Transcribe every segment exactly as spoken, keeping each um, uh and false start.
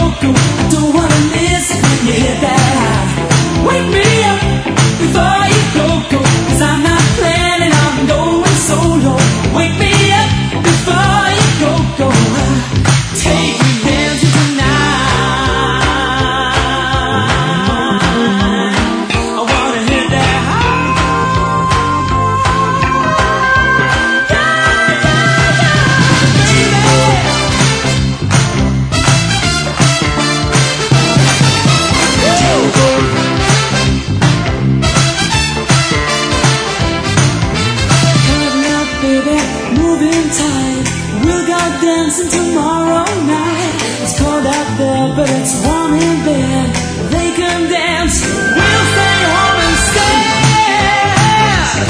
go. I don't wanna miss it when you hit that high. Wake me up before you go, go, 'cause I'm not planning on going solo. Wake me up before you go, go. Take me dancing tonight. I wanna hit that high. Yeah, yeah, yeah, baby, moving tight. We'll go dancing tomorrow night. It's cold out there, but it's warm in bed. They can dance, we'll stay home instead.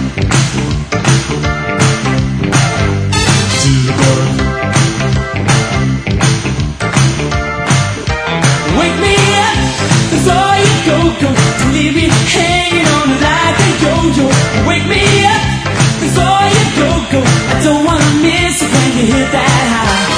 Wake me up before you go, go. Don't leave me hanging on like a yo-yo. Wake me up before you go, go. I don't wanna miss it when you hit that high.